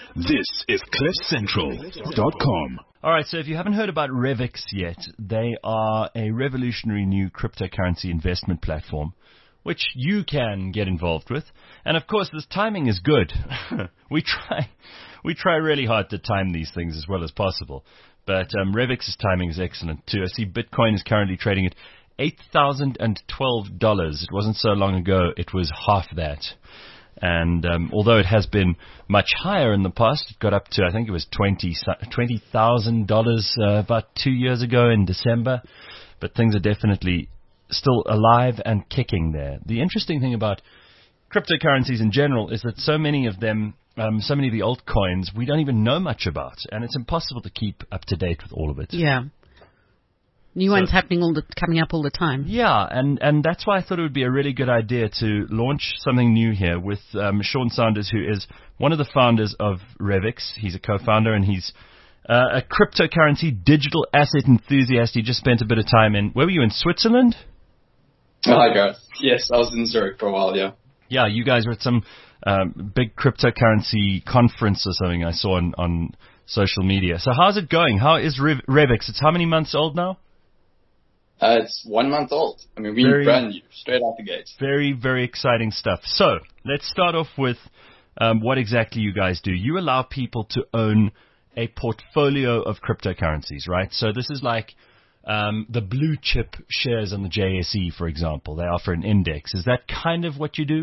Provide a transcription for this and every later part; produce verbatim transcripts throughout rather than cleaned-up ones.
This is cliff central dot com. All right, so if you haven't heard about Revix yet, they are a revolutionary new cryptocurrency investment platform, which you can get involved with. And of course, this timing is good. we try we try really hard to time these things as well as possible. But um, Revix's timing is excellent too. I see Bitcoin is currently trading at eight thousand twelve dollars. It wasn't so long ago, it was half that. And um, although it has been much higher in the past, it got up to, I think it was twenty thousand dollars uh, about two years ago in December. But things are definitely still alive and kicking there. The interesting thing about cryptocurrencies in general is that so many of them, um, so many of the altcoins, we don't even know much about. And it's impossible to keep up to date with all of it. Yeah. New So- ones happening all the, coming up all the time. Yeah, and, and that's why I thought it would be a really good idea to launch something new here with um, Sean Sanders, who is one of the founders of Revix. He's a co-founder, and he's uh, a cryptocurrency digital asset enthusiast. He just spent a bit of time in, where were you, in Switzerland? Hi, Gareth. Yes, I was in Zurich for a while, yeah. Yeah, you guys were at some um, big cryptocurrency conference or something I saw on, on social media. So how's it going? How is Rev- Revix? It's how many months old now? Uh, it's one month old. I mean, we're Very- brand new, straight out the gate. Very, very exciting stuff. So let's start off with um, what exactly you guys do. You allow people to own a portfolio of cryptocurrencies, right? So this is like um, the blue chip shares on the J S E, for example. They offer an index. Is that kind of what you do?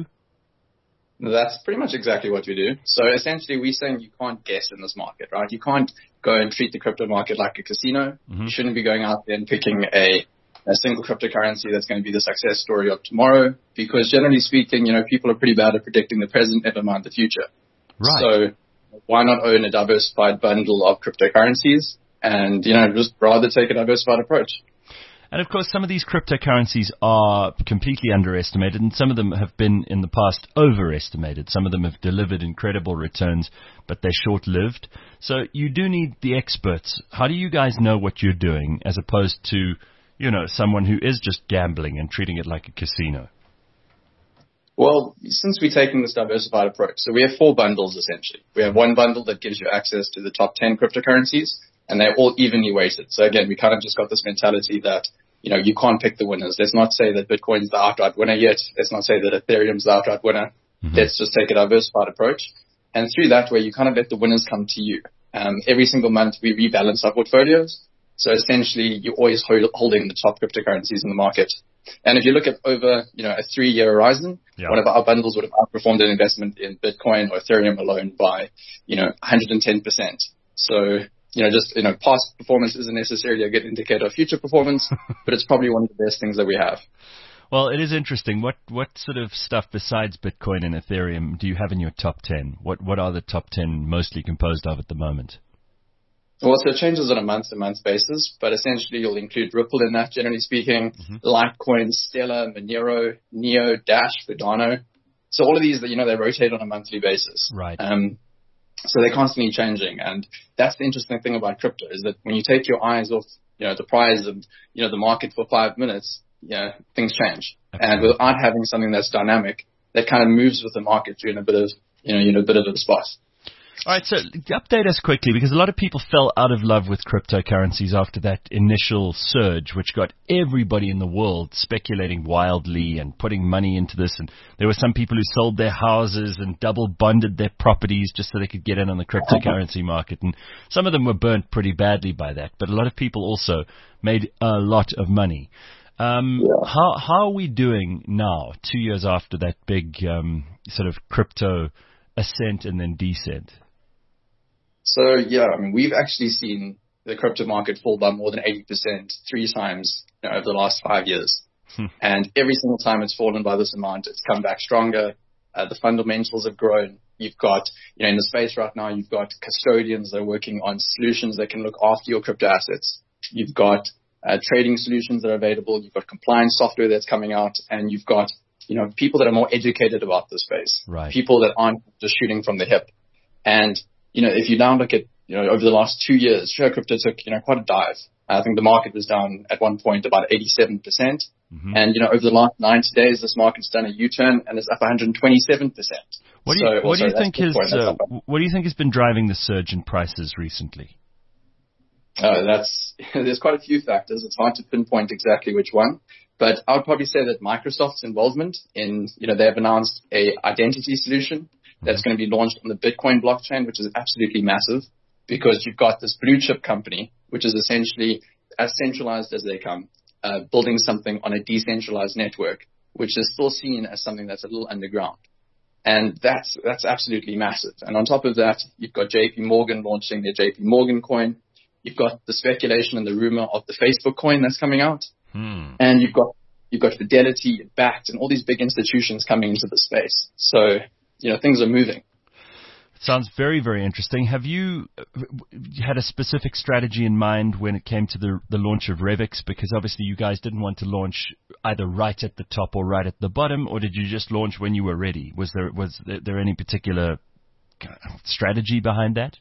That's pretty much exactly what we do. So essentially, we're saying you can't guess in this market, right? You can't go and treat the crypto market like a casino. Mhm. You shouldn't be going out there and picking a a single cryptocurrency that's going to be the success story of tomorrow, because generally speaking, you know, people are pretty bad at predicting the present, never mind the future. Right. So why not own a diversified bundle of cryptocurrencies and, you know, just rather take a diversified approach? And of course, some of these cryptocurrencies are completely underestimated, and some of them have been in the past overestimated. Some of them have delivered incredible returns, but they're short-lived. So you do need the experts. How do you guys know what you're doing as opposed to, you know, someone who is just gambling and treating it like a casino? Well, since we're taking this diversified approach, so we have four bundles essentially. We have one bundle that gives you access to the top ten cryptocurrencies, and they're all evenly weighted. So again, we kind of just got this mentality that, you know, you can't pick the winners. Let's not say that Bitcoin's the outright winner yet. Let's not say that Ethereum's the outright winner. Mhm. Let's just take a diversified approach. And through that way, you kind of let the winners come to you. Um, every single month, we rebalance our portfolios. So essentially, you're always hold, holding the top cryptocurrencies in the market. And if you look at over, you know, a three-year horizon, Yeah. one of our bundles would have outperformed an investment in Bitcoin or Ethereum alone by, you know, one hundred ten percent. So, you know, just, you know, past performance isn't necessarily a good indicator of future performance, but it's probably one of the best things that we have. Well, it is interesting. What what sort of stuff besides Bitcoin and Ethereum do you have in your top ten? What what are the top ten mostly composed of at the moment? Well, so it changes on a month-to-month basis, but essentially you'll include Ripple in that, generally speaking, Mm-hmm. Litecoin, Stellar, Monero, Neo, Dash, Cardano. So all of these, you know, they rotate on a monthly basis. Right. Um, so they're constantly changing. And that's the interesting thing about crypto is that when you take your eyes off, you know, the prize and, you know, the market for five minutes, you know, things change. And without having something that's dynamic, that kind of moves with the market, you're in a bit of, you know, you're in a bit of a spot. All right, so update us quickly, because a lot of people fell out of love with cryptocurrencies after that initial surge, which got everybody in the world speculating wildly and putting money into this. And there were some people who sold their houses and double bonded their properties just so they could get in on the cryptocurrency market. And some of them were burnt pretty badly by that, but a lot of people also made a lot of money. Um, Yeah. how how are we doing now, two years after that big um, sort of crypto ascent and then descent? So, yeah, I mean, we've actually seen the crypto market fall by more than eighty percent three times, you know, over the last five years. Hmm. And every single time it's fallen by this amount, it's come back stronger. Uh, the fundamentals have grown. You've got, you know, in the space right now, you've got custodians that are working on solutions that can look after your crypto assets. You've got uh, trading solutions that are available. You've got compliance software that's coming out, and you've got, you know, people that are more educated about the space. Right. People that aren't just shooting from the hip. And, you know, if you now look at, you know, over the last two years, sure, crypto took, you know, quite a dive. I think the market was down at one point about eighty-seven percent. Mm-hmm. And, you know, over the last ninety days, this market's done a U-turn and is up one hundred twenty-seven percent. What do you, so, what do you think has, uh, up. what do you think has been driving the surge in prices recently? Uh, that's, there's quite a few factors. It's hard to pinpoint exactly which one, but I would probably say that Microsoft's involvement in, you know, they have announced a identity solution that's mm-hmm. going to be launched on the Bitcoin blockchain, which is absolutely massive because you've got this blue chip company, which is essentially as centralized as they come, uh, building something on a decentralized network, which is still seen as something that's a little underground. And that's, that's absolutely massive. And on top of that, you've got J P Morgan launching their J P Morgan coin. You've got the speculation and the rumor of the Facebook coin that's coming out. Hmm. And you've got, you've got Fidelity, Bakkt, and all these big institutions coming into the space. So, you know, things are moving. Sounds very, very interesting. Have you had a specific strategy in mind when it came to the the launch of Revix? Because obviously you guys didn't want to launch either right at the top or right at the bottom, or did you just launch when you were ready? Was there was there any particular strategy behind that?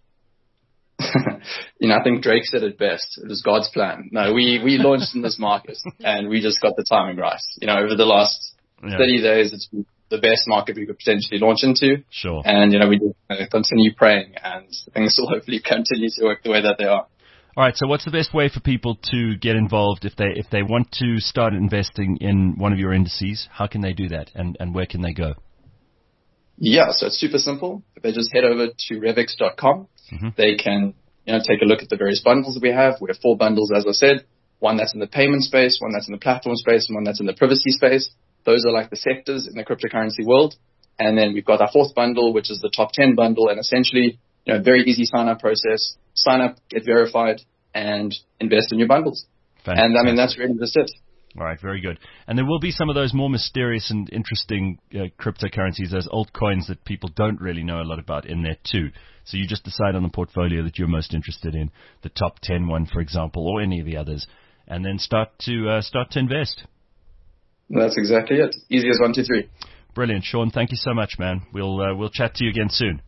You know, I think Drake said it best. It was God's plan. No, we, we launched in this market and we just got the timing right. You know, over the last yeah. thirty days, it's been the best market we could potentially launch into. Sure. And, you know, we just uh, continue praying and things will hopefully continue to work the way that they are. All right. So what's the best way for people to get involved if they, if they want to start investing in one of your indices? How can they do that and, and where can they go? Yeah. So it's super simple. If they just head over to revix dot com, mm-hmm. they can, you know, take a look at the various bundles that we have. We have four bundles, as I said, one that's in the payment space, one that's in the platform space, and one that's in the privacy space. Those are like the sectors in the cryptocurrency world. And then we've got our fourth bundle, which is the top ten bundle. And essentially, you know, very easy sign-up process. Sign up, get verified, and invest in your bundles. Fantastic. And, I mean, that's really just it. All right, very good. And there will be some of those more mysterious and interesting uh, cryptocurrencies, those altcoins that people don't really know a lot about in there too. So you just decide on the portfolio that you're most interested in, the top ten one, for example, or any of the others, and then start to uh, start to invest. That's exactly it. Easy as one, two, three. Brilliant, Sean. Thank you so much, man. We'll uh, we'll chat to you again soon.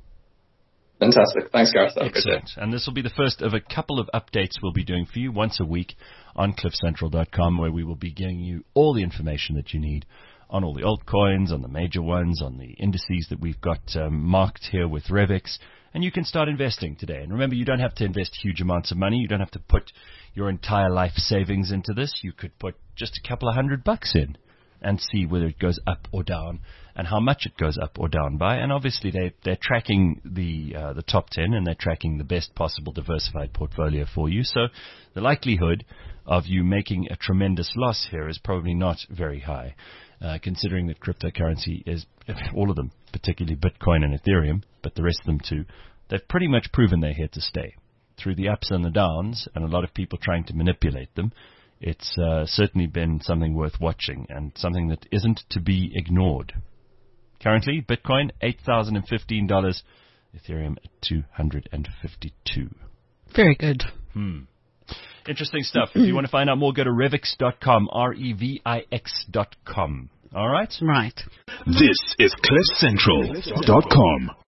Fantastic. Thanks, Gareth. Excellent. And this will be the first of a couple of updates we'll be doing for you once a week on cliff central dot com, where we will be giving you all the information that you need on all the altcoins, on the major ones, on the indices that we've got um, marked here with Revix. And you can start investing today. And remember, you don't have to invest huge amounts of money. You don't have to put your entire life savings into this. You could put just a couple of hundred bucks in and see whether it goes up or down and how much it goes up or down by. And obviously, they, they're tracking the uh, the top ten and they're tracking the best possible diversified portfolio for you. So the likelihood of you making a tremendous loss here is probably not very high, uh, considering that cryptocurrency is, all of them, particularly Bitcoin and Ethereum, but the rest of them too, they've pretty much proven they're here to stay. Through the ups and the downs and a lot of people trying to manipulate them, it's uh, certainly been something worth watching and something that isn't to be ignored. Currently, Bitcoin, eight thousand fifteen dollars, Ethereum at two hundred fifty-two dollars. Very good. Hmm. Interesting stuff. If you want to find out more, go to revix dot com, R E V I X dot com. All right? Right. This is cliff central dot com.